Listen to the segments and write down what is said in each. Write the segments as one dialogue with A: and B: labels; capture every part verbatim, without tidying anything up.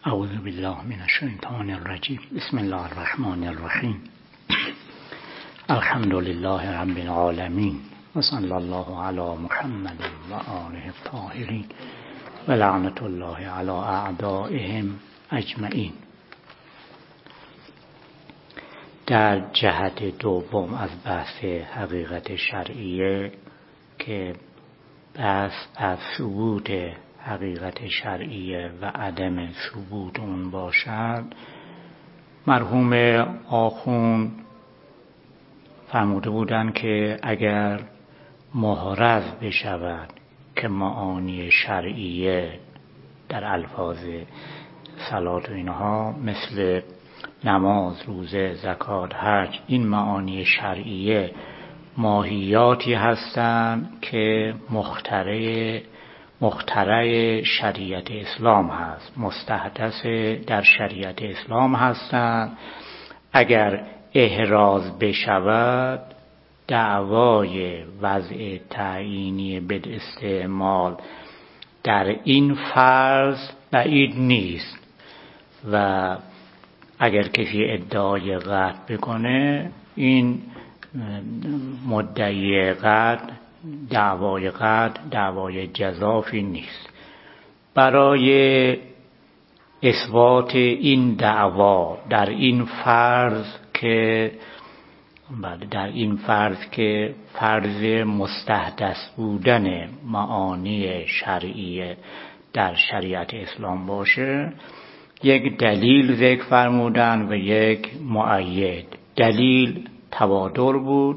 A: اعوذ بالله من الشیطان الرجیم. بسم الله الرحمن الرحیم. الحمد لله رب العالمین و صلی الله علی محمد و آله الطاهرین و لعنت الله علی اعدائهم اجمعین. در جهت دوم از بحث حقیقت شرعیه که بحث از ثبوت حقیقت شرعیه و عدم ثبوت اون باشد، مرحوم آخوند فرموده بودند که اگر محرز بشود که معانی شرعیه در الفاظ صلات و اینها مثل نماز، روزه، زکات، حج، این معانی شرعیه ماهیاتی هستند که مخترع مخترع شریعت اسلام هست، مستحدث در شریعت اسلام هستند، اگر احراز بشود دعوای وضع تعیینی بالاستعمال در این فرض بعید نیست و اگر کسی ادعای قطع بکنه این مدعی قطع دعوای قطع دعوای جزافی نیست. برای اثبات این دعوا در این فرض که در این فرض که فرض مستحدث بودن معانی شرعیه در شریعت اسلام باشه، یک دلیل ذکر فرمودن و یک مؤید. دلیل تواتر بود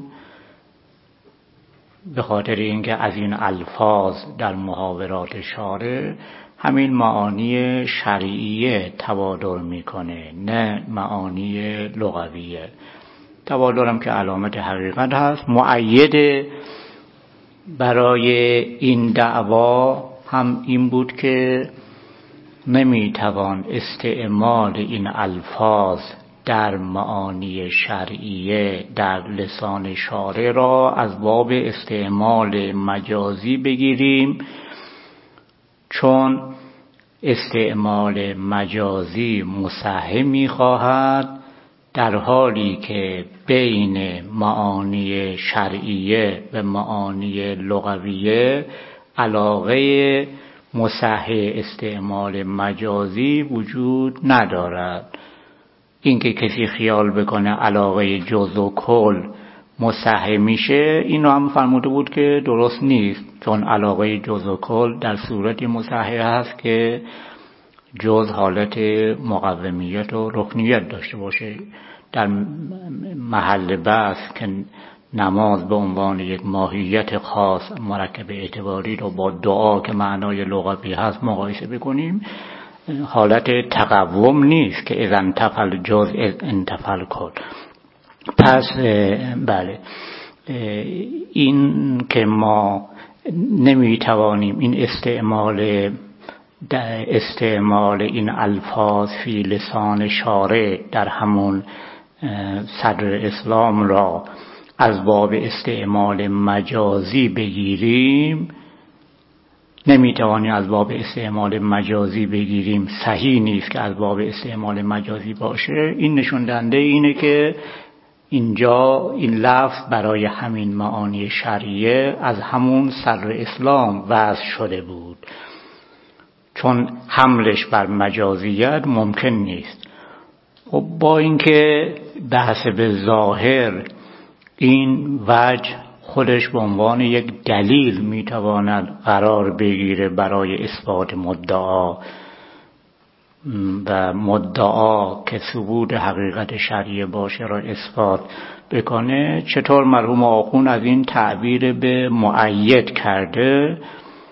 A: به خاطر اینکه از این الفاظ در محاورات شارع همین معانی شرعیه تواتر میکنه، نه معانی لغویه. تواتر هم که علامت حقیقت هست. مؤید برای این دعوا هم این بود که نمیتوان استعمال این الفاظ در معانی شرعیه در لسان شارع را از باب استعمال مجازی بگیریم، چون استعمال مجازی مصحح می‌خواهد، در حالی که بین معانی شرعیه و معانی لغویه علاقه مصحح استعمال مجازی وجود ندارد. اینکه کسی خیال بکنه علاقه جز و کل مصحح میشه، اینو هم فرموده بود که درست نیست، چون علاقه جز و کل در صورتی مصحح هست که جز حالت مقومیت و رکنیت داشته باشه. در محل بحث که نماز به عنوان یک ماهیت خاص مرکب اعتباری رو با دعا که معنای لغوی هست مقایسه بکنیم، حالت تقوم نیست که اذا انتفل جز انتفل کل. پس بله، این که ما نمیتوانیم این استعمال استعمال این الفاظ فی لسان شارع در همون صدر اسلام را از باب استعمال مجازی بگیریم، نمیتوانیم از باب استعمال مجازی بگیریم، صحیح نیست که از باب استعمال مجازی باشه. این نشون دهنده اینه که اینجا این لفظ برای همین معانی شرعیه از همون صدر اسلام وضع شده بود، چون حملش بر مجازیت ممکن نیست. و با اینکه بحث به ظاهر این وجه خودش به عنوان یک دلیل میتواند قرار بگیره برای اثبات مدعا و مدعا که ثبوت حقیقت شرعیه باشه را اثبات بکنه، چطور مرحوم آخوند از این تعبیر به مؤید کرده؟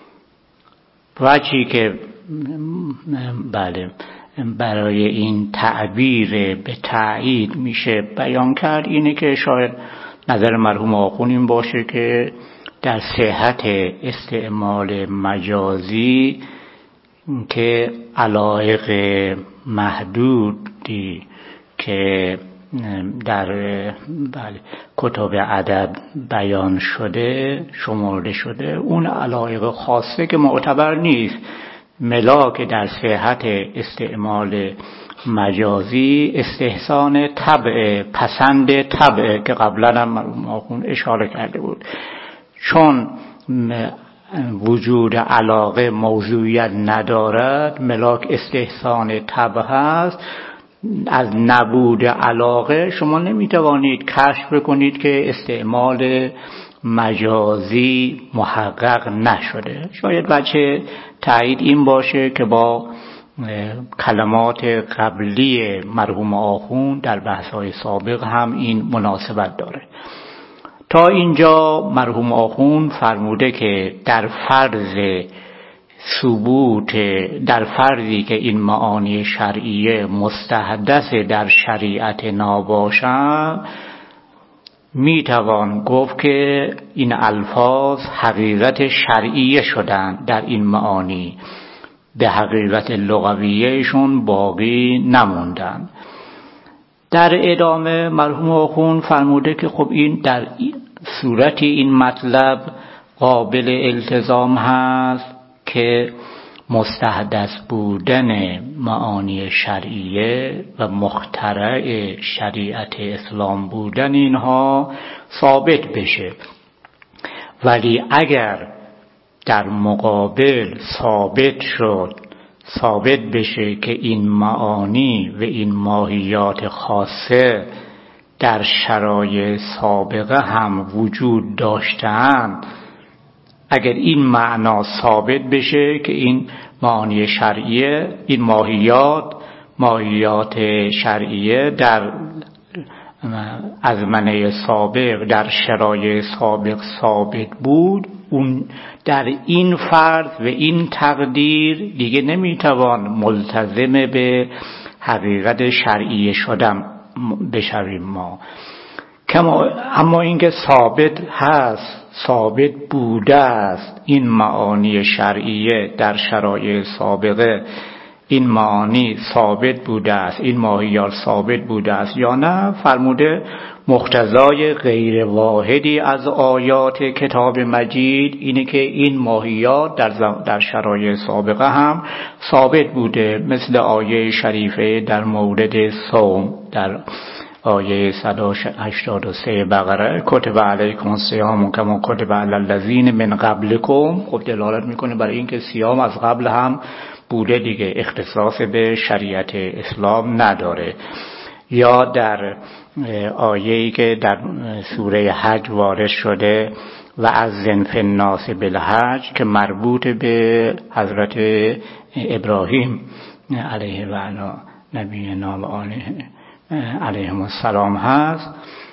A: وجهی که بله برای این تعبیر به تأیید میشه بیان کرد اینه که شاید نظر مرحوم آخوند این باشه که در صحت استعمال مجازی که علایق محدودی که در بله کتب ادب بیان شده شمرده شده، اون علایق خاصه که معتبر نیست ملاک در صحت استعمال مجازی استحسان طبع، پسند طبع که قبلا هم مرحوم آخوند اشاره کرده بود. چون وجود علاقه موضوعیت ندارد، ملاک استحسان طبع هست. از نبود علاقه شما نمیتوانید کشف بکنید که استعمال مجازی محقق نشده. شاید بچه تایید این باشه که با کلمات قبلی مرحوم آخوند در بحث‌های سابق هم این مناسبت داره. تا اینجا مرحوم آخوند فرموده که در فرض ثبوت، در فرضی که این معانی شرعیه مستحدث در شریعت ناباشند، میتوان گفت که این الفاظ حقیقت شرعیه شدن در این معانی، به حقیقت لغویهشون باقی نموندن. در ادامه مرحوم آخوند فرموده که خب این در صورتی این مطلب قابل التزام هست که مستحدث بودن معانی شرعیه و مخترع شریعت اسلام بودن اینها ثابت بشه. ولی اگر در مقابل ثابت شد ثابت بشه که این معانی و این ماهیات خاصه در شرایع سابقه هم وجود داشتند، اگر این معنا ثابت بشه که این معانی شرعیه، این ماهیات ماهیات شرعیه در ازمنه سابق در شرایع سابق ثابت بود، اون در این فرض و این تقدیر دیگه نمیتوان ملتزم به حقیقت شرعیه شدن بشویم ما. اما اینکه ثابت هست، ثابت بوده است این معانی شرعیه در شرایع سابقه، این معانی ثابت بوده است، این ماهیات ثابت بوده است یا نه، فرموده مقتضای غیر واحدی از آیات کتاب مجید اینه که این ماهیات در, در شرایع سابقه هم ثابت بوده، مثل آیه شریفه در مورد صوم در آیه صد و هشتاد و سه بقره، کتب علیکم الصیام کما کتب علی الذین من قبلکم، خب دلالت میکنه برای اینکه صیام از قبل هم بوده دیگه، اختصاص به شریعت اسلام نداره. یا در آیه‌ای که در سوره حج وارد شده و از زنف الناس بالحج که مربوط به حضرت ابراهیم علیه و علی نبینا و آله علیهم السلام هست،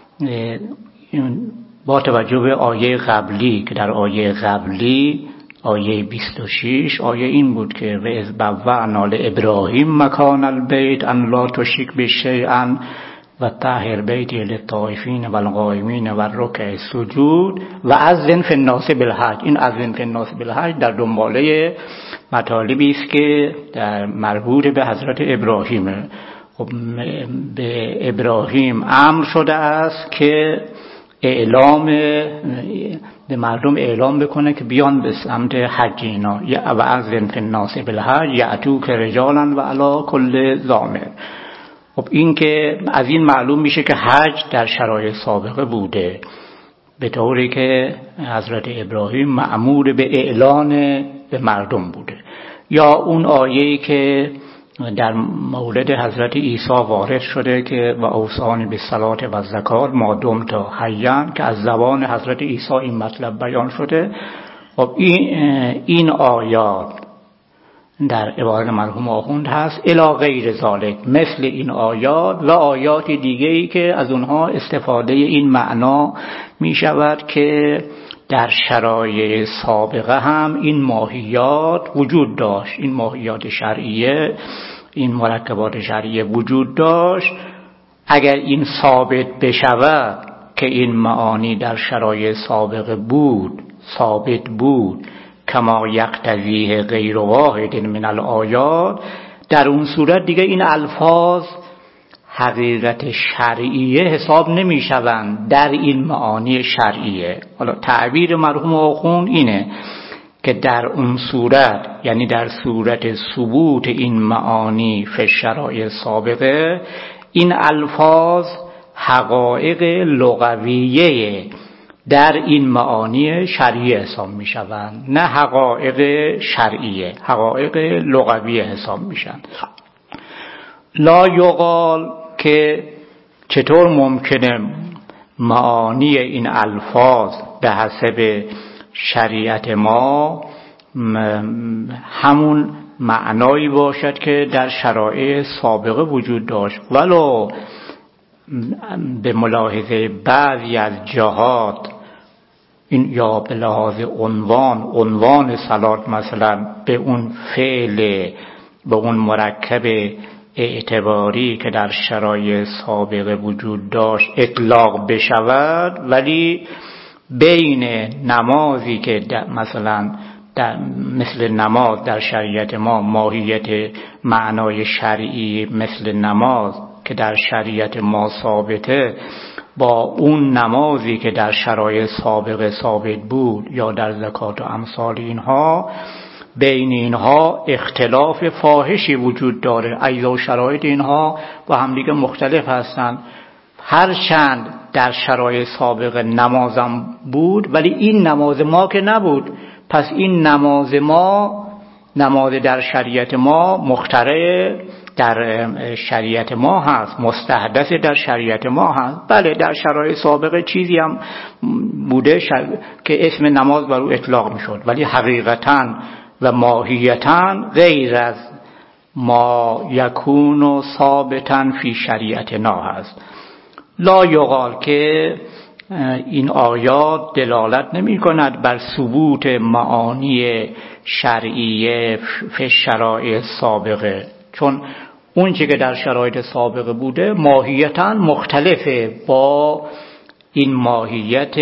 A: با توجه به آیه قبلی که در آیه قبلی آیه بیست و شش آیه این بود که و اذ بوأنا لابراهیم مکان البیت ان لا تشرک بی شیئا و طهر بیتی للطائفین والقائمین والرکع السجود و اذن فی الناس بالحج. این اذن فی الناس بالحج در دنباله مطالبی است که در مربوط به حضرت ابراهیمه. خب به ابراهیم امر شده است که اعلام به مردم اعلام بکنه که بیان به سمت حج اینا، و اذن فی الناس بالحج یأتوک رجالا و علی کل ضامر. خب این که از این معلوم میشه که حج در شرایع سابقه بوده، به طوری که حضرت ابراهیم مأمور به اعلان به مردم بوده. یا اون آیه‌ای که در مولد حضرت عیسی وارد شده که و اوصانی بالصلاة و الزکات ما دمت حیا، که از زبان حضرت عیسی این مطلب بیان شده. خب این این آیات در عبارت مرحوم آخوند هست الی غیر ذالک، مثل این آیات و آیات دیگه‌ای که از اونها استفاده این معنا می شود که در شرایع سابقه هم این ماهیات وجود داشت، این ماهیات شرعیه، این مرکبات شرعیه وجود داشت. اگر این ثابت بشود که این معانی در شرایع سابقه بود، ثابت بود کما یقتضیه غیر واحد من الآیات، در اون صورت دیگه این الفاظ حقیقت شرعیه حساب نمی شوند در این معانی شرعیه. حالا تعبیر مرحوم آخوند اینه که در اون صورت، یعنی در صورت ثبوت این معانی فی الشرایع سابقه، این الفاظ حقایق لغویه در این معانی شرعی حساب می شوند، نه حقایق شرعیه، حقایق لغویه حساب می شوند. لا یقال که چطور ممکنه معانی این الفاظ به حسب شریعت ما همون معنایی باشد که در شرایع سابقه وجود داشت، ولو به ملاحظه بعضی از جهات این یا به لحاظ عنوان عنوان صلات مثلا به اون فعل، به اون مرکب اعتباری که در شرایع سابقه وجود داشت اطلاق بشود، ولی بین نمازی که مثلا در مثل نماز در شریعت ما ماهیت معنای شرعی مثل نماز که در شریعت ما ثابته، با اون نمازی که در شرایع سابقه ثابت بود یا در زکات و امثال اینها، بین اینها اختلاف فاحشی وجود داره. اجزا و شرایط اینها با هم دیگه مختلف هستند. هرچند در شرایع سابقه نمازم بود، ولی این نماز ما که نبود. پس این نماز ما، نماز در شریعت ما مخترع در شریعت ما هست، مستحدث در شریعت ما هست. بله در شرایع سابقه چیزی هم بوده شر... که اسم نماز بر او اطلاق می شد، ولی حقیقتاً و ماهیتاً غیر از ما یکون و ثابتاً فی شریعتنا هست. لا یقال که این آیات دلالت نمی کند بر ثبوت معانی شرعیه فی شرایع سابقه، چون اون چی که در شرایط سابقه بوده ماهیتاً مختلفه با این ماهیت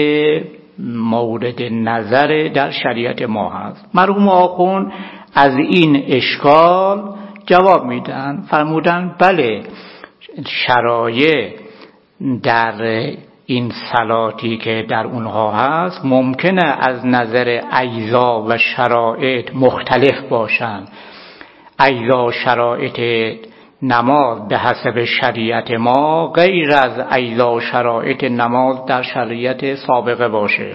A: مورد نظر در شریعت ما هست. مرحوم آخوند از این اشکال جواب میدن، فرمودن بله شرایع در این صلاتی که در اونها هست ممکنه از نظر اجزا و شرایط مختلف باشند. اجزا و شرایط نماز به حسب شریعت ما غیر از اجزا و شرایط نماز در شریعت سابقه باشه.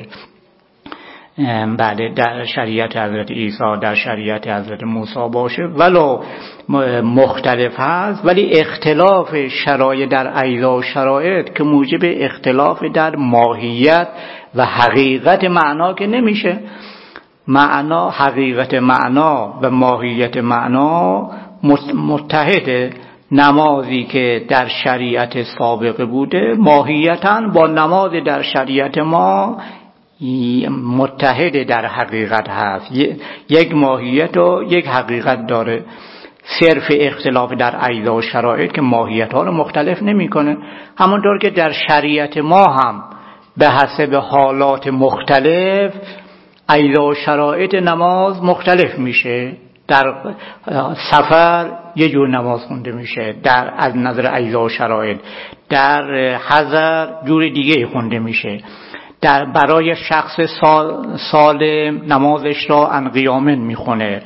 A: بله در شریعت حضرت عیسی، در شریعت حضرت موسی باشه، ولو مختلف هست، ولی اختلاف شرایط در اجزا و شرایط که موجب اختلاف در ماهیت و حقیقت معنا که نمیشه. معنا، حقیقت معنا و ماهیت معنا متحده. نمازی که در شریعت سابقه بوده ماهیتاً با نماز در شریعت ما متحد در حقیقت هست، یک ماهیت و یک حقیقت داره. صرف اختلاف در اجزا و شرایط که ماهیت ها رو مختلف نمی کنه. همونطور که در شریعت ما هم به حسب حالات مختلف اجزا و شرایط نماز مختلف میشه. در سفر یه جور نماز خونده میشه در از نظر اجزا و شرایط، در حضر جور دیگه خونده میشه. در برای شخص سالم نمازش را ان قیامن میخونه،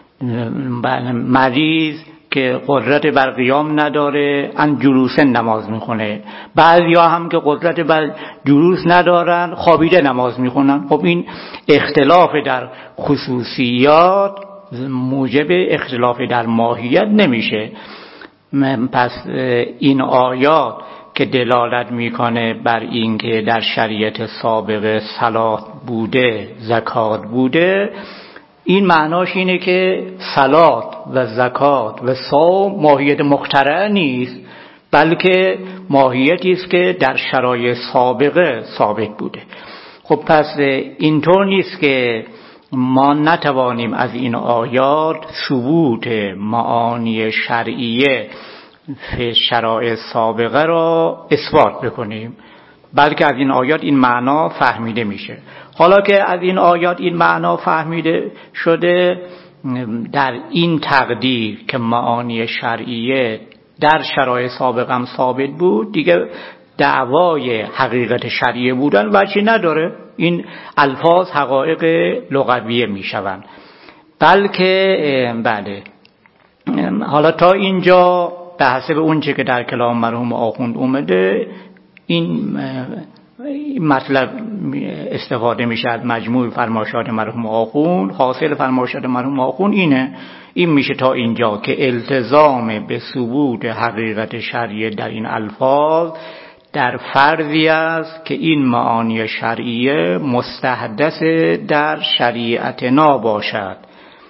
A: مریض که قدرت بر قیام نداره ان جلوسن نماز میخونه، بعضیا هم که قدرت بر جلوس ندارن خوابیده نماز میخونن. خب این اختلاف در خصوصیات موجب اختلاف در ماهیت نمیشه. پس این آیات که دلالت میکنه بر این که در شریعت سابقه صلات بوده، زکات بوده، این معناش اینه که صلات و زکات و صوم ماهیت مخترع نیست، بلکه ماهیتی است که در شرایط سابقه ثابت بوده. خب پس اینطور نیست که ما نتوانیم از این آیات ثبوت معانی شرعیه فی شرایع سابقه را اثبات بکنیم، بلکه از این آیات این معنا فهمیده میشه. حالا که از این آیات این معنا فهمیده شده، در این تقدیر که معانی شرعیه در شرایع سابقه هم ثابت بود، دیگه دعوای حقیقت شرعیه بودن وجهی نداره. این الفاظ حقایق لغویه میشوند. بلکه بله حالا تا اینجا به حسب اون چه که در کلام مرحوم آخوند اومده این مطلب استفاده میشه از مجموع فرمایشات مرحوم آخوند. حاصل فرمایشات مرحوم آخوند اینه، این میشه تا اینجا که التزام به ثبوت حقیقت شرعیه در این الفاظ در فرضی است که این معانی شرعیه مستحدث در شریعتنا باشد.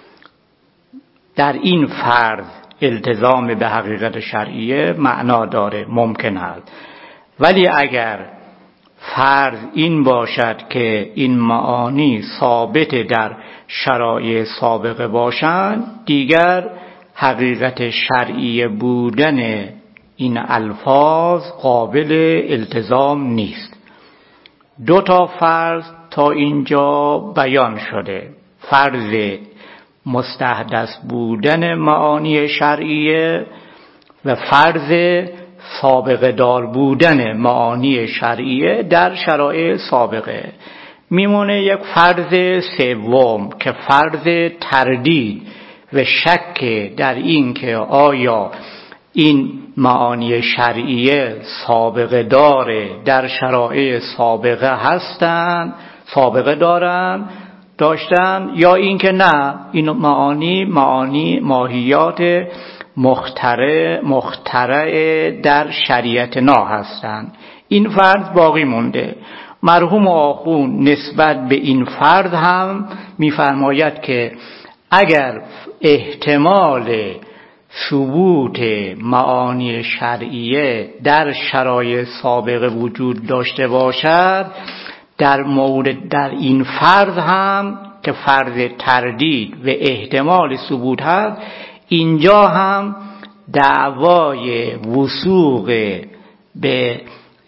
A: در این فرض التزام به حقیقت شرعیه معنا داره، ممکن است. ولی اگر فرض این باشد که این معانی ثابت در شرایع سابقه باشند، دیگر حقیقت شرعیه بودن این الفاظ قابل التزام نیست. دو تا فرض تا اینجا بیان شده: فرض مستحدث بودن معانی شرعیه و فرض سابقه دار بودن معانی شرعیه در شرایع سابقه. میمونه یک فرض سوم که فرض تردید و شک در این که آیا این معانی شرعیه سابقه داره در شرایع سابقه هستند، سابقه دارن داشتن، یا این که نه این معانی معانی ماهیات مخترع مخترع در شریعت نا هستند. این فرض باقی مونده. مرحوم آخوند نسبت به این فرض هم می‌فرماید که اگر احتمال ثبوت معانی شرعیه در شرایع سابقه وجود داشته باشد، در مورد در این فرض هم که فرض تردید و احتمال ثبوت هست، اینجا هم دعوای وثوق به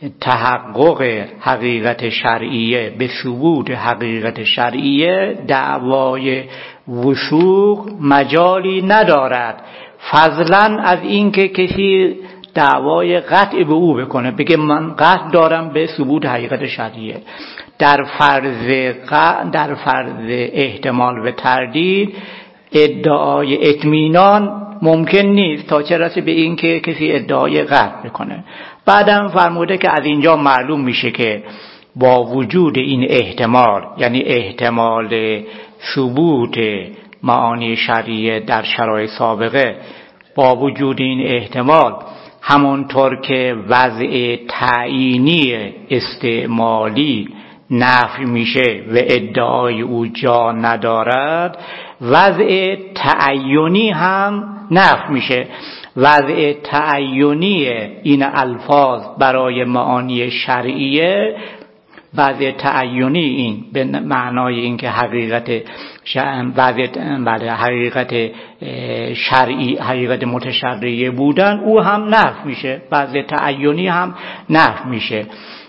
A: تحقق حقیقت شرعیه، به ثبوت حقیقت شرعیه، دعوای وثوق مجالی ندارد، فضلا از اینکه کسی دعوای قطع به او بکنه، بگه من قطع دارم به ثبوت حقیقت شرعیه. در فرض در فرض احتمال و تردید ادعای اطمینان ممکن نیست تا چه رسه به این که کسی ادعای قطع بکنه. بعدم فرموده که از اینجا معلوم میشه که با وجود این احتمال، یعنی احتمال ثبوت معانی شرعیه در شرایط سابقه، با وجود این احتمال همونطور که وضع تعیینی استعمالی نفی میشه و ادعای او جا ندارد، وضع تعیینی هم نفی میشه. وضع تعیینی این الفاظ برای معانی شرعیه، وضع تعیینی این به معنای این که حقیقت وضع بله حقیقت شرعی، حقیقت متشرعیه بودن، او هم نفی میشه، وضع تعیینی هم نفی میشه.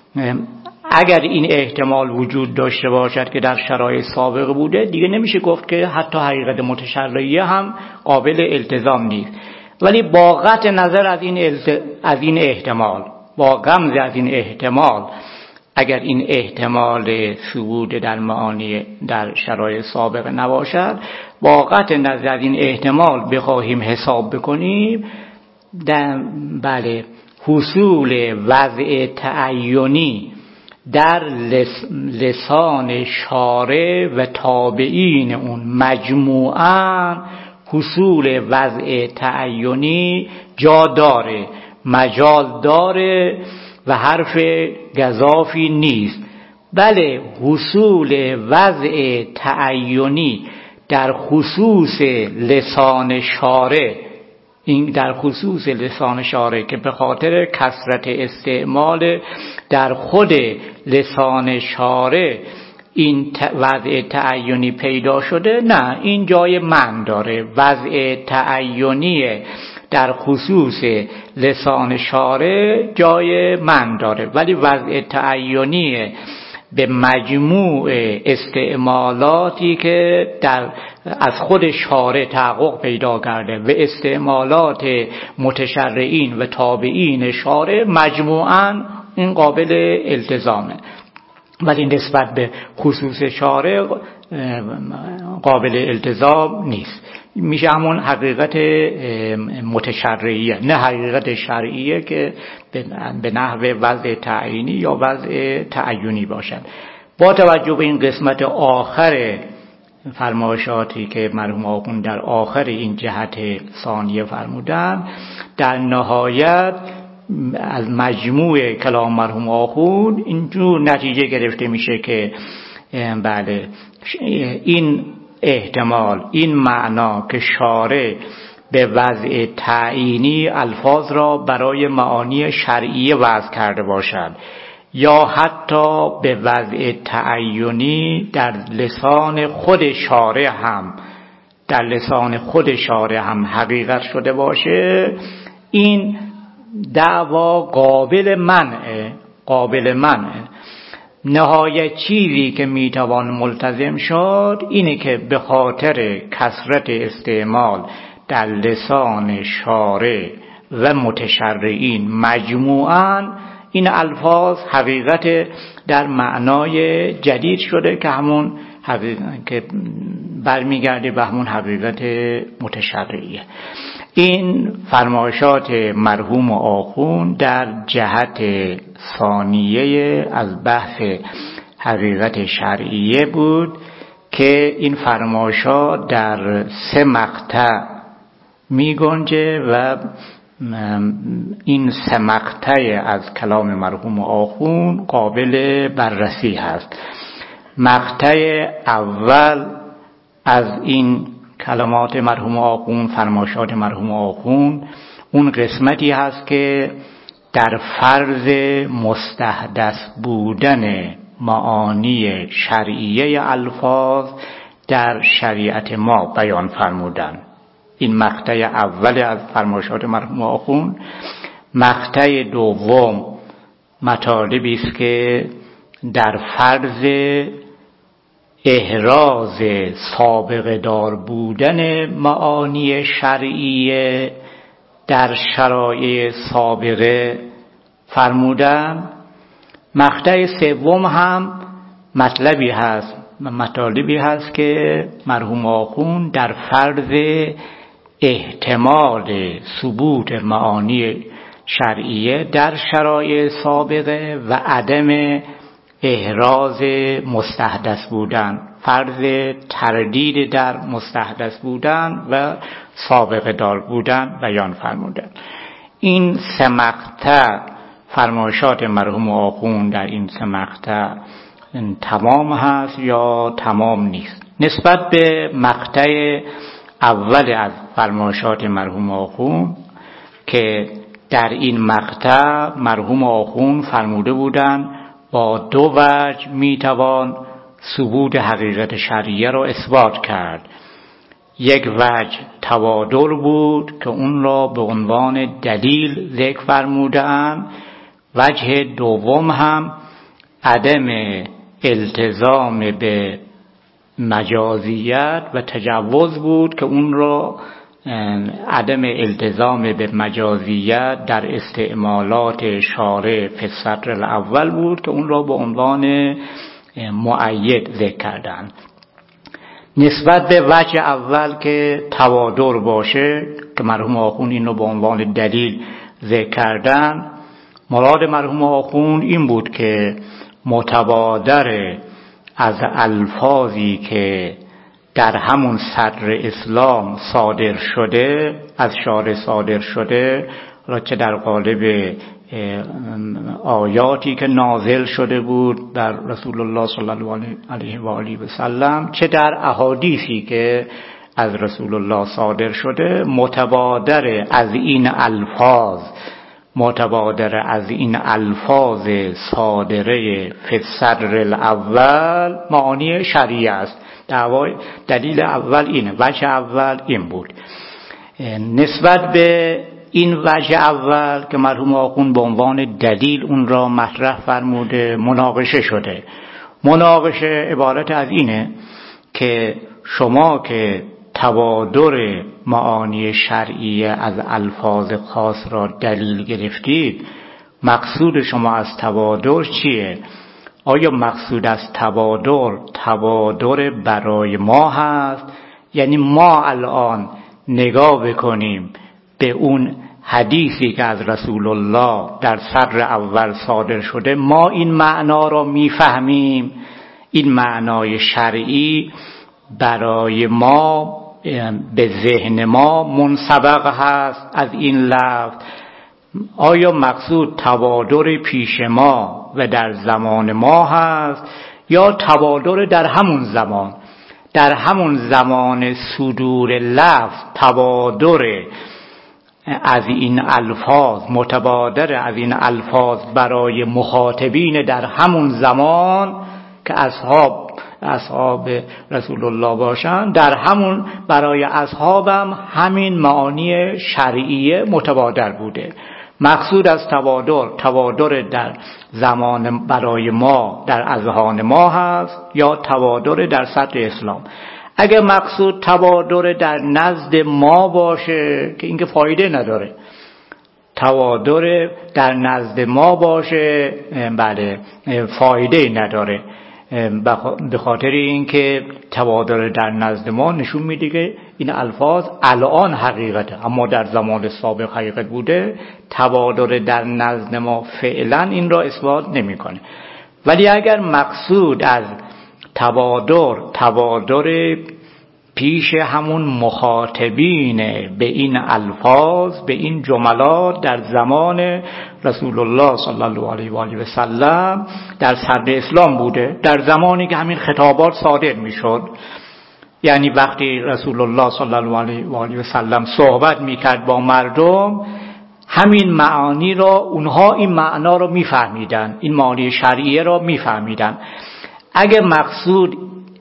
A: اگر این احتمال وجود داشته باشد که در شرایط سابقه بوده، دیگه نمیشه گفت که حتی حقیقت متشرعیه هم قابل التزام نیست. ولی با قطع نظر از این الت... از این احتمال، با غمز از این احتمال، اگر این احتمال ثبوت در معانی در شرایط سابقه نباشد، با قطع نظر از این احتمال بخواهیم حساب بکنیم، در بله حصول وضع تعیینی در لسان شارع و تابعین اون مجموعاً، حصول وضع تعیینی جا داره، مجال داره و حرف گزافی نیست. بله حصول وضع تعیینی در خصوص لسان شارع، این در خصوص لسان شارع که به خاطر کثرت استعمال در خود لسان شارع این وضع تعیینی پیدا شده، نه، این جای من داره. وضع تعیینی در خصوص لسان شارع جای من داره، ولی وضع تعیینی به مجموع استعمالاتی که در از خود شارع تحقق پیدا کرده و استعمالات متشرعین و تابعین شارع، مجموعاً این قابل التزامه. ولی نسبت به خصوص شارع قابل التزام نیست. میشه همون حقیقت متشرعیه، نه حقیقت شرعیه که به نحو وضع تعیینی یا وضع تعینی باشد. با توجه به این قسمت آخر فرمایشاتی که مرحوم آخوند در آخر این جهت ثانیه فرمودن، در نهایت از مجموع کلام مرحوم آخوند اینجور نتیجه گرفته میشه که بله این احتمال، این معنا که شارع به وضع تعیینی الفاظ را برای معانی شرعیه وضع کرده باشد یا حتی به وضع تعینی در لسان خود شارع هم در لسان خود شارع هم حقیقت شده باشه، این دعوا قابل منعه قابل منعه نهایت چیزی که میتوان ملتزم شد اینه که به خاطر کثرت استعمال در لسان شارع و متشرعین مجموعاً این الفاظ حقیقت در معنای جدید شده که همون حقیقت که برمیگرده به همون حقیقت متشرعیه. این فرمایشات مرحوم آخوند در جهت ثانیه از بحث حقیقت شرعیه بود که این فرمایشات در سه مقطع می گنجه و این سه مقطع از کلام مرحوم آخوند قابل بررسی هست. مقطع اول از این کلمات مرحوم آخوند، فرمایشات مرحوم آخوند، اون قسمتی هست که در فرض مستحدث بودن معانی شرعیه الفاظ در شریعت ما بیان فرمودن. این مقطع اول از فرمایشات مرحوم آخوند. مقطع دوم مطالبی است که در فرض احراز سابقه دار بودن معانی شرعیه در شرایع سابقه فرمودن. مقطع سوم هم مطلبی هست مطالبی هست که مرحوم آخوند در فرض احتمال ثبوت معانی شرعیه در شرایع سابقه و عدم احراز مستحدث بودن، فرض تردید در مستحدث بودن و سابقه دار بودن بیان فرمودن. این سه مقطع فرمایشات مرحوم آخوند در این سه مقطع تمام هست یا تمام نیست. نسبت به مقطع اول از فرمایشات مرحوم آخوند که در این مقطع مرحوم آخوند فرموده بودند با دو وجه میتوان ثبوت حقیقت شرعیه را اثبات کرد. یک وجه توادر بود که اون را به عنوان دلیل ذکر فرمودند. وجه دوم هم عدم التزام به مجازیت و تجوز بود که اون را عدم التزام به مجازیت در استعمالات شارع فی السطر الاول بود که اون را به عنوان مؤید ذکر کردند. نسبت به وجه اول که توادر باشه که مرحوم آخوند این را به عنوان دلیل ذکر کردن، مراد مرحوم آخوند این بود که متبادر از الفاظی که در همون صدر اسلام صادر شده، از شارع صادر شده، را چه در قالب آیاتی که نازل شده بود در رسول الله صلی الله علیه و آله و سلم، چه در احادیثی که از رسول الله صادر شده، متبادر از این الفاظ متبادر از این الفاظ صادره فی الصدر الاول معانی شرعیه است. دعوای دلیل اول اینه، وجه اول این بود. نسبت به این وجه اول که مرحوم آخوند به عنوان دلیل اون را مطرح فرموده، مناقشه شده. مناقشه عبارت از اینه که شما که توادر معانی شرعیه از الفاظ خاص را دلیل گرفتید، مقصود شما از توادر چیه؟ آیا مقصود از تبادر تبادر برای ما هست؟ یعنی ما الان نگاه بکنیم به اون حدیثی که از رسول الله در صدر اول صادر شده، ما این معنا را میفهمیم، این معنای شرعی برای ما به ذهن ما منسبق هست از این لفظ. آیا مقصود تبادر پیش ما و در زمان ما هست یا تبادر در همون زمان، در همون زمان صدور لفظ تبادر از این الفاظ، متبادر از این الفاظ برای مخاطبین در همون زمان که اصحاب اصحاب رسول الله باشن، در همون برای اصحابم همین معانی شرعیه متبادر بوده. مقصود از تبادر تبادر در زمان برای ما در اذهان ما هست یا تبادر در سطح اسلام. اگه مقصود تبادر در نزد ما باشه که اینکه فایده نداره، تبادر در نزد ما باشه بله فایده نداره، به خاطر اینکه تبادر در نزد ما نشون میده که این الفاظ الان حقیقته، اما در زمان سابق حقیقت بوده. تبادر در نزد ما فعلا این را اثبات نمیکنه. ولی اگر مقصود از تبادر تبادر پیش همون مخاطبین به این الفاظ، به این جملات در زمان رسول الله صلی الله علیه و آله و سلم در صدر اسلام بوده، در زمانی که همین خطابات صادر میشد، یعنی وقتی رسول الله صلی الله علیه و آله و سلم صحبت میکرد با مردم، همین معانی را اونها این معنا را میفهمیدن، این معانی شرعیه را میفهمیدن. اگه مقصود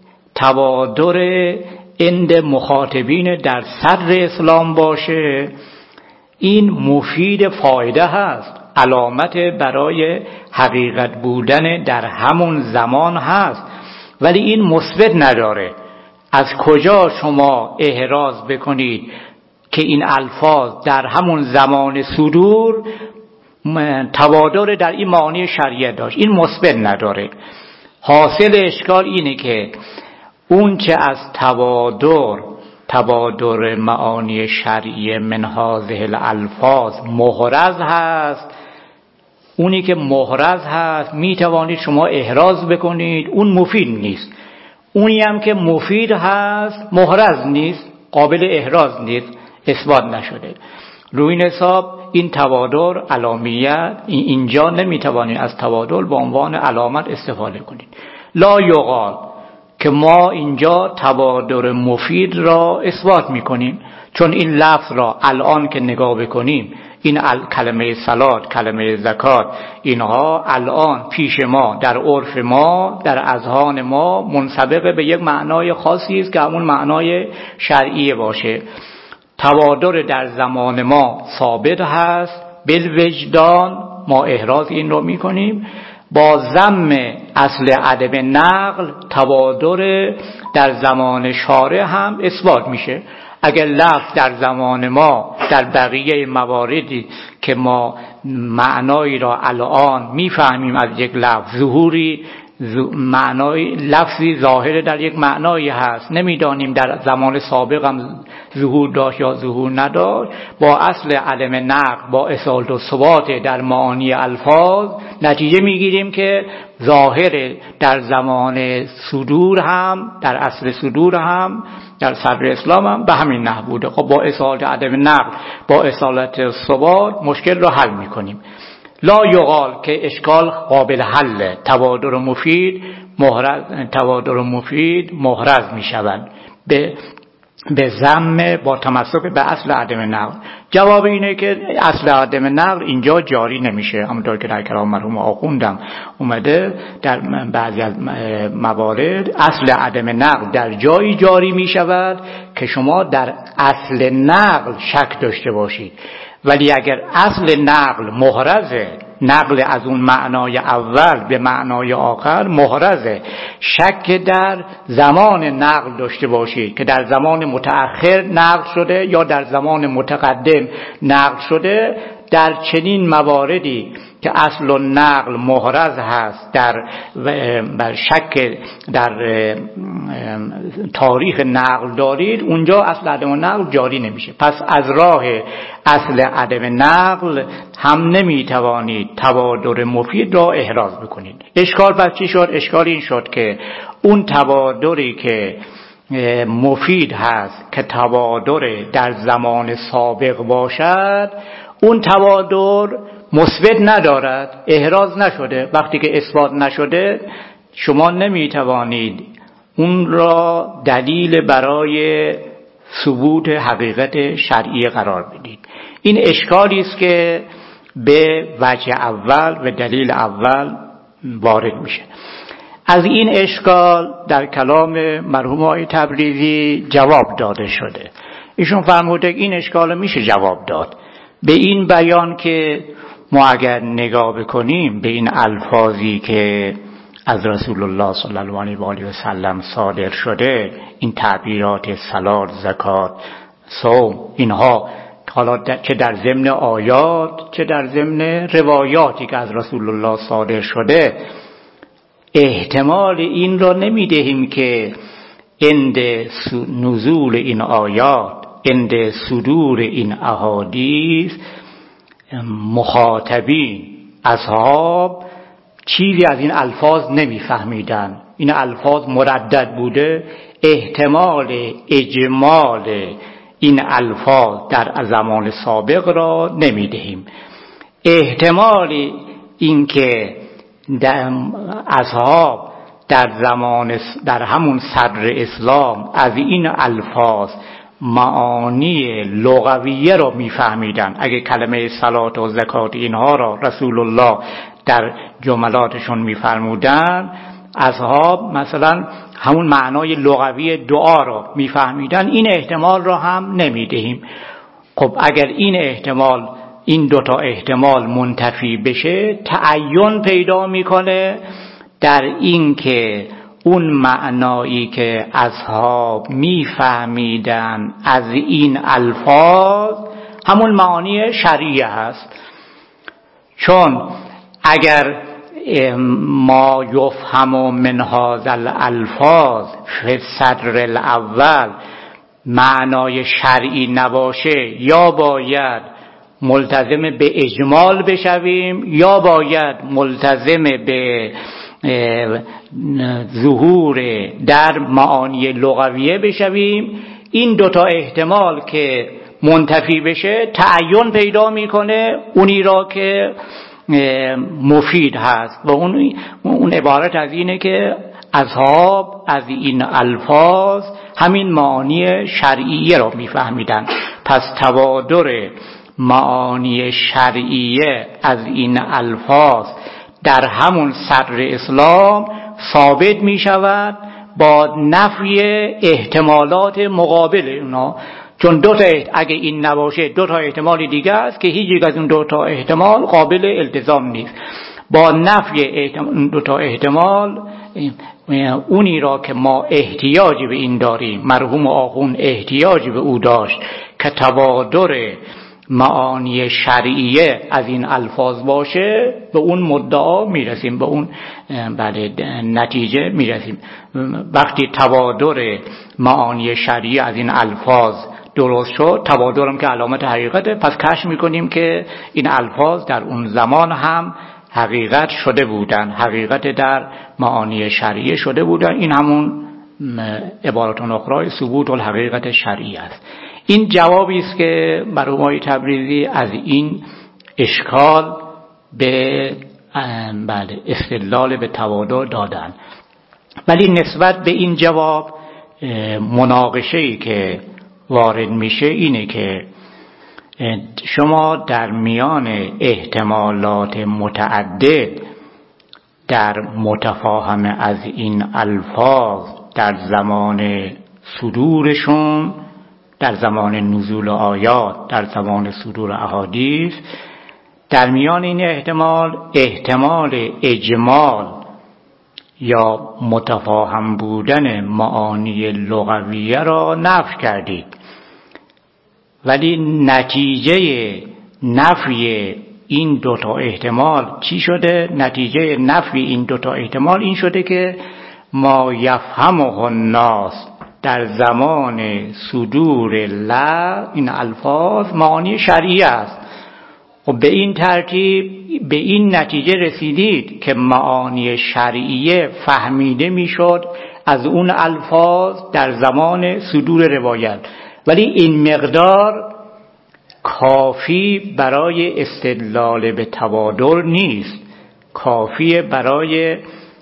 A: تبادر عند مخاطبین در صدر اسلام باشه، این مفید فایده هست، علامت برای حقیقت بودن در همون زمان هست، ولی این مثبت نداره. از کجا شما احراز بکنید که این الفاظ در همون زمان صدور تبادر در این معانی شرعیه داشت؟ این مثبت نداره. حاصل اشکال اینه که اون چه از تبادر تبادر معانی شرعی من هذه الالفاظ محرز هست، اونی که محرز هست میتوانید شما احراز بکنید، اون مفید نیست. اونی هم که مفید هست محرز نیست، قابل احراز نیست، اثبات نشده. روی این حساب این تبادر علامیت، اینجا نمیتوانید از تبادر به عنوان علامت استفاده کنید. لا یقال که ما اینجا تبادر مفید را اثبات میکنیم، چون این لفظ را الان که نگاه بکنیم، این کلمه صلات، کلمه زکات، اینها الان پیش ما در عرف ما در اذهان ما منسبق به یک معنای خاصی است که همون معنای شرعیه باشه. تبادر در زمان ما ثابت هست، بالوجدان ما احراز این رو میکنیم. با ضم اصل عدم نقل تبادر در زمان شارع هم اثبات میشه. اگر لفظ در زمان ما در بقیه مواردی که ما معنایی را الان میفهمیم از یک لفظ، ظهوری معنای لفظی ظاهر در یک معنایی هست، نمیدانیم در زمان سابق هم ظهور داشت یا ظهور نداشت، با اصل عدم نقل با اصالت و ثبات در معانی الفاظ نتیجه میگیریم که ظاهر در زمان صدور هم در اصل صدور هم در صدر اسلام هم به همین نحو بوده. خب با اصالت عدم نقل با اصالت ثبات مشکل را حل میکنیم. لا یقال که اشکال قابل حل، تبادر مفید محرز تبادر مفید محرز میشوند به به ضم با تمسک به اصل عدم نقل. جواب اینه که اصل عدم نقل اینجا جاری نمیشه، همونطور که در کلام مرحوم آخوندم اومده در بعضی از موارد اصل عدم نقل در جایی جاری میشود که شما در اصل نقل شک داشته باشید. ولی اگر اصل نقل محرزه، نقل از اون معنای اول به معنای آخر محرزه، شک در زمان نقل داشته باشید که در زمان متأخر نقل شده یا در زمان متقدم نقل شده، در چنین مواردی که اصل و نقل محرز هست، در بر شک در تاریخ نقل دارید، اونجا اصل عدم نقل جاری نمیشه. پس از راه اصل عدم نقل هم نمیتوانید توادر مفید را احراز بکنید. اشکال پس چی شد؟ اشکال این شد که اون توادری که مفید هست که توادر در زمان سابق باشد، اون توادر مثبت ندارد، احراز نشده. وقتی که اثبات نشده شما نمیتوانید اون را دلیل برای ثبوت حقیقت شرعی قرار بدید. این اشکالی است که به وجه اول و دلیل اول وارد میشه. از این اشکال در کلام مرحوم آقای تبریزی جواب داده شده. ایشون فرموده این اشکال میشه جواب داد به این بیان که ما اگر نگاه بکنیم به این الفاظی که از رسول الله صلی الله علیه و آله و سلم صادر شده، این تعبیرات صلات، زکات، صوم، اینها حالا چه در ضمن آیات چه در ضمن روایاتی که از رسول الله صادر شده، احتمال این را نمیدهیم که عند نزول این آیات، عند صدور این احادیث، مخاطبین اصحاب چیزی از این الفاظ نمیفهمیدن، این الفاظ مردد بوده، احتمال اجمال این الفاظ در زمان سابق را نمیدهیم. احتمال اینکه اصحاب در زمان در همون صدر اسلام از این الفاظ معانی لغویه را میفهمیدن، اگه کلمه صلات و زکات اینها را رسول الله در جملاتشون میفرمودن، اصحاب مثلا همون معنای لغوی دعا را میفهمیدن، این احتمال را هم نمیدهیم. خب اگر این احتمال این دوتا احتمال منتفی بشه، تعین پیدا میکنه در این که اون معنایی که اصحاب میفهمیدن از این الفاظ همون معانی شرعیه هست. چون اگر ما یفهم من هذا الالفاظ فی الصدر الاول معنای شرعی نباشه، یا باید ملتزم به اجمال بشویم یا باید ملتزم به ظهور در معانی لغویه بشویم. این دوتا احتمال که منتفی بشه تعین پیدا میکنه اونی را که مفید هست، و اون اون عبارت از اینه که اصحاب از این الفاظ همین معانی شرعیه را میفهمیدن. پس توادر معانی شرعیه از این الفاظ در همون صدر اسلام ثابت می شود با نفی احتمالات مقابل اونا. چون دو تا اگه این نباشه دو تا احتمال دیگه است که هیچ یک از اون دو تا احتمال قابل التزام نیست. با نفی دو تا احتمال اونی را که ما احتیاجی به این داریم، مرحوم آخوند احتیاجی به او داشت که توادر معانی شرعیه از این الفاظ باشه، به اون مدعا میرسیم، به اون بله نتیجه میرسیم. وقتی توادر معانی شرعیه از این الفاظ درست شد، توادرم که علامت حقیقته، پس کشف میکنیم که این الفاظ در اون زمان هم حقیقت شده بودن، حقیقت در معانی شرعیه شده بودن. این همون عبارت اخرى ثبوت الحقیقت شرعی است. این جوابی است که مرحوم آقای تبریزی از این اشکال به بله استدلال به توادر دادن. ولی نسبت به این جواب مناقشه‌ای که وارد میشه اینه که شما در میان احتمالات متعدد در متفاهم از این الفاظ در زمان صدورشون، در زمان نزول آیات، در زمان صدور احادیث، در میان این احتمال احتمال اجمال یا متفاهم بودن معانی لغویه را نفی کردید، ولی نتیجه نفی این دوتا احتمال چی شده؟ نتیجه نفی این دوتا احتمال این شده که ما یفهمه الناس در زمان صدور لا این الفاظ معانی شرعی است. خب به این ترتیب به این نتیجه رسیدید که معانی شرعیه فهمیده میشد از اون الفاظ در زمان صدور روایت، ولی این مقدار کافی برای استدلال به تبادر نیست، کافی برای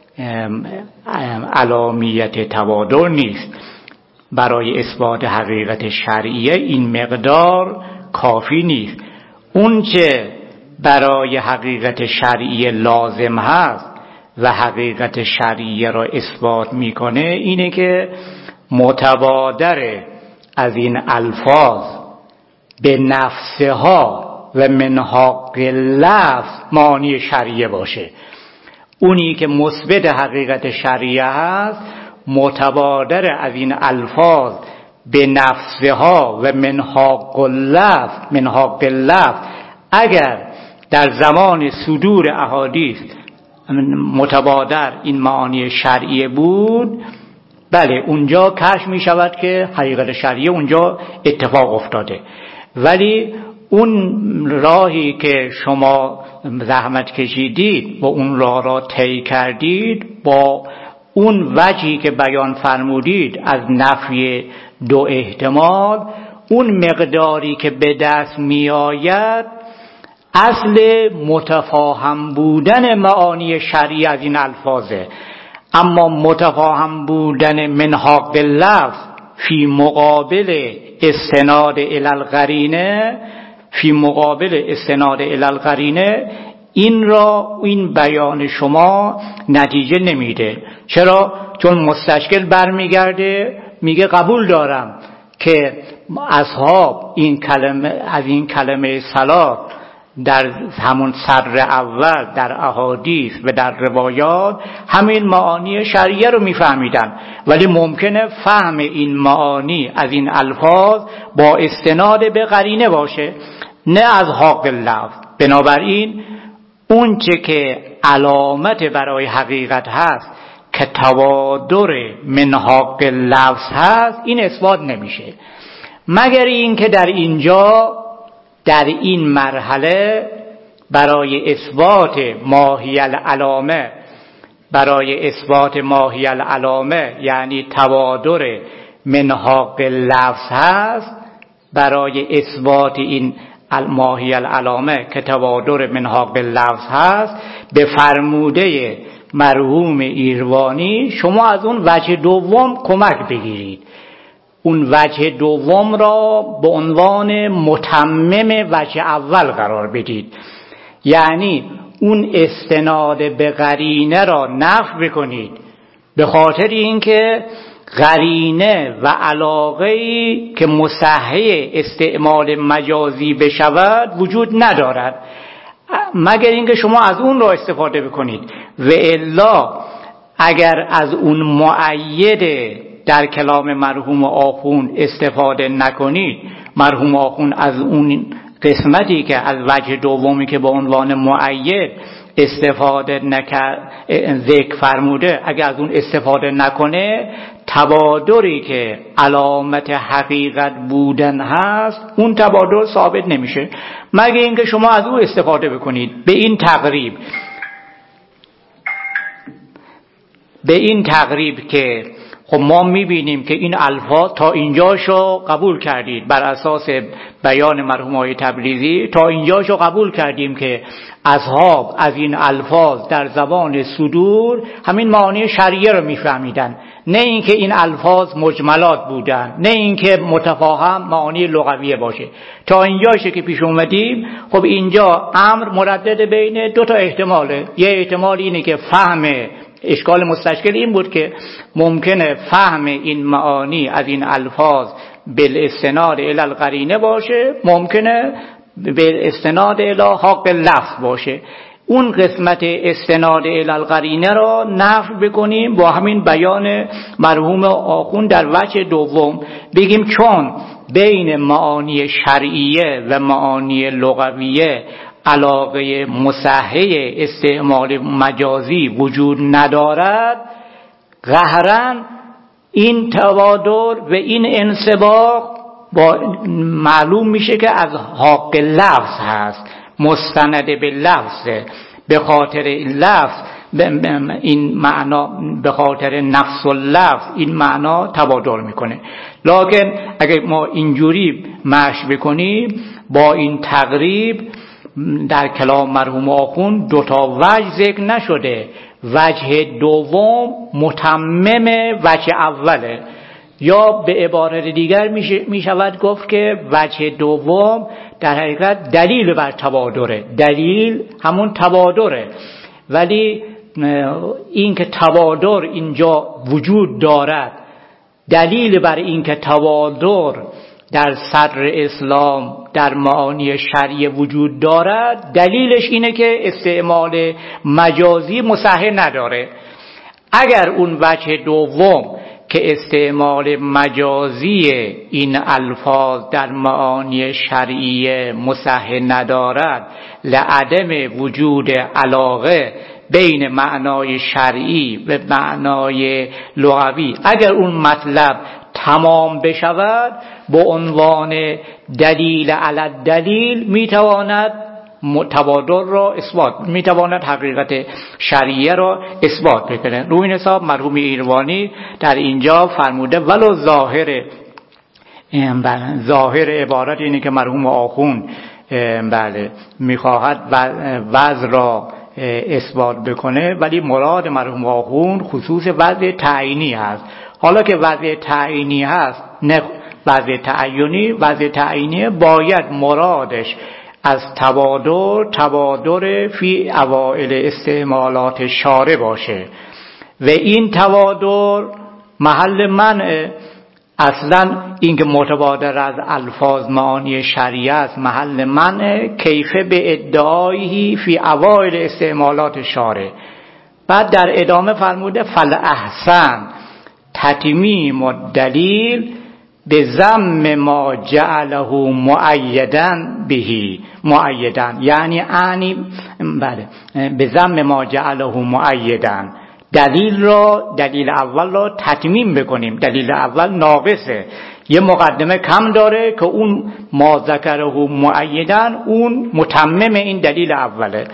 A: علامیت تبادر نیست. برای اثبات حقیقت شرعیه این مقدار کافی نیست. اون چه برای حقیقت شرعیه لازم هست و حقیقت شرعیه را اثبات میکنه اینه که متبادر از این الفاظ به نفسها و منحاق لفظ معانی شرعیه باشه. اونی که مثبت حقیقت شرعیه هست متبادر از این الفاظ به نفسها و منحاق لفظ منحاق لفظ اگر در زمان صدور احادیث متبادر این معانی شرعیه بود، بله اونجا کشف می شود که حقیقت شرعیه اونجا اتفاق افتاده. ولی اون راهی که شما زحمت کشیدید و اون راه را طی کردید با اون وجهی که بیان فرمودید از نفی دو احتمال، اون مقداری که به دست می آید اصل متفاهم بودن معانی شرعی از این الفاظه. اما متفاهم بودن منحاق لفظ فی مقابل استناد الی القرینه فی مقابل استناد الی القرینه این را این بیان شما نتیجه نمیده. چرا؟ چون مستشکل برمیگرده میگه قبول دارم که اصحاب این کلمه از این کلمه صلات در همون صدر اول در احادیث و در روایات همین معانی شرعیه رو میفهمیدن، ولی ممکنه فهم این معانی از این الفاظ با استناد به قرینه باشه نه از حق لفظ. بنابراین اون چه که علامت برای حقیقت هست که توادر من حق لفظ هست این اثبات نمیشه، مگر این که در اینجا در این مرحله برای اثبات ماهی العلامه برای اثبات ماهی العلامه یعنی توادر من حق لفظ هست. برای اثبات این ماهی العلامه که توادر من حق لفظ هست به فرموده مرحوم ایروانی شما از اون وجه دوم کمک بگیرید، اون وجه دوم را به عنوان متمم وجه اول قرار بدید، یعنی اون استناد به قرینه را نفی بکنید به خاطر اینکه قرینه و علاقه‌ای که مصحح استعمال مجازی بشود وجود ندارد، مگر اینکه شما از اون را استفاده بکنید. و الا اگر از اون مؤید در کلام مرحوم آخوند استفاده نکنید، مرحوم آخوند از اون قسمتی که از وجه دومی که به عنوان مؤید استفاده نکرد ذکر فرموده، اگر از اون استفاده نکنه تبادری که علامت حقیقت بودن هست اون تبادر ثابت نمیشه، مگر اینکه شما از اون استفاده بکنید. به این تقریب به این تقریب که خب ما میبینیم که این الفاظ تا اینجاشو قبول کردید بر اساس بیان مرحوم آقای تبریزی، تا اینجاشو قبول کردیم که اصحاب از این الفاظ در زبان صدور همین معانی شرعیه رو میفهمیدن، نه اینکه این الفاظ مجملات بودن، نه اینکه متفاهم معانی لغویه باشه. تا اینجاشه که پیش اومدیم. خب اینجا امر مردد بین دو تا احتماله. یه احتمال اینه که فهم اشکال مستشکل این بود که ممکنه فهم این معانی از این الفاظ بالاستناد الی القرینه باشه، ممکنه بالاستناد الی حق لفظ باشه. اون قسمت استناد الی القرینه را نفی بکنیم با همین بیان مرحوم آخوند در وجه دوم، بگیم چون بین معانی شرعیه و معانی لغویه علاقه مصحح استعمال مجازی وجود ندارد، قهراً این تبادر و این انسباق با معلوم میشه که از حق لفظ هست، مستند به لفظ، به خاطر این لفظ این معنا، به خاطر نفس اللفظ این معنا تبادر میکنه. لکن اگر ما اینجوری مشی بکنیم با این تقریب، در کلام مرحوم آخوند دو تا وجه ذکر نشده، وجه دوم متمم وجه اوله، یا به عبارت دیگر می شود گفت که وجه دوم در حقیقت دلیل بر تبادره، دلیل همون تبادره، ولی این که تبادر اینجا وجود دارد، دلیل بر این که تبادر در صدر اسلام در معانی شرعی وجود دارد، دلیلش اینه که استعمال مجازی مصحح نداره. اگر اون وجه دوم که استعمال مجازی این الفاظ در معانی شرعی مصحح ندارد، لعدم وجود علاقه بین معنای شرعی و معنای لغوی، اگر اون مطلب تمام بشود با عنوان دلیل علی دلیل میتواند تبادر را اثبات، میتواند حقیقت شرعیه را اثبات بکنه. روی این حساب مرحوم ایروانی در اینجا فرموده ولو ظاهر ظاهر عبارت اینه که مرحوم آخوند بله میخواهد وضع را اثبات بکنه، ولی مراد مرحوم آخوند خصوص وضع تعیینی هست. حالا که وضع تعیینی هست نه وضع تعیینی، وضع تعیینی باید مرادش از تبادر تبادر فی اوائل استعمالات شارع باشه و این تبادر محل منع. اصلا اینکه متبادر از الفاظ معانی شرعی است محل منع، کیفه به ادعایی فی اوائل استعمالات شارع. بعد در ادامه فرموده فالاحسن تتمیم الدلیل به ضم ما جعله مؤیدا بهی، مؤیدا یعنی انی بله به ضم ما جعله مؤیدا، دلیل را دلیل اول را تتمیم بکنیم. دلیل اول ناقصه، یه مقدمه کم داره که اون ما ذکره مؤیدا اون متمم این دلیل اوله.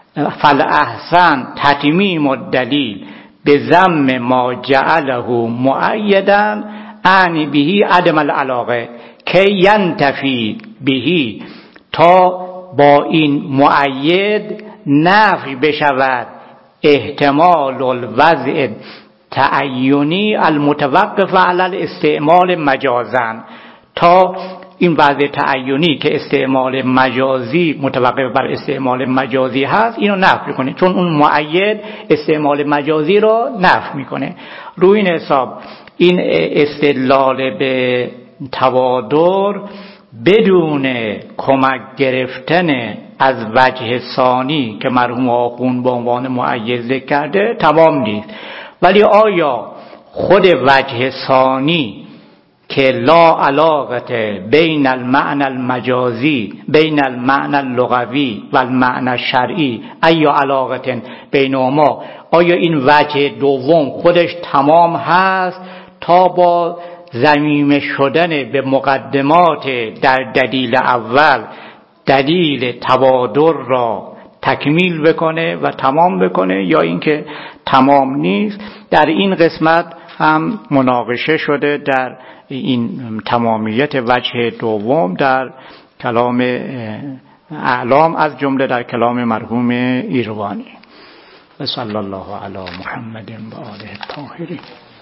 A: فالاحسن تتمیم الدلیل به ضم ما جعله مؤیدا انی بهی عدم العلاقه که ینتفی بهی، تا با این مؤید نفی بشود احتمال الوضع تعیینی المتوقف علی الاستعمال مجازا، تا این وضع تعیینی که استعمال مجازی متوقف بر استعمال مجازی هست اینو نفی کنه، چون اون مؤید استعمال مجازی رو نفی میکنه. روی این حساب این استدلال به تبادر بدون کمک گرفتن از وجه ثانی که مرحوم آخوند به عنوان مؤید ذکر کرده تمام نیست. ولی آیا خود وجه ثانی که لا علاقه بین المعنى المجازی بین المعنى اللغوی و المعنى الشرعی ای علاقه بینهما، آیا این وجه دوم خودش تمام هست تا با ضمیمه شدن به مقدمات در دلیل اول دلیل تبادر را تکمیل بکنه و تمام بکنه، یا اینکه تمام نیست؟ در این قسمت هم مناقشه شده در این تمامیت وجه دوم در کلام اعلام، از جمله در کلام مرحوم ایروانی. و صلی الله علی محمد و آله الطاهرین.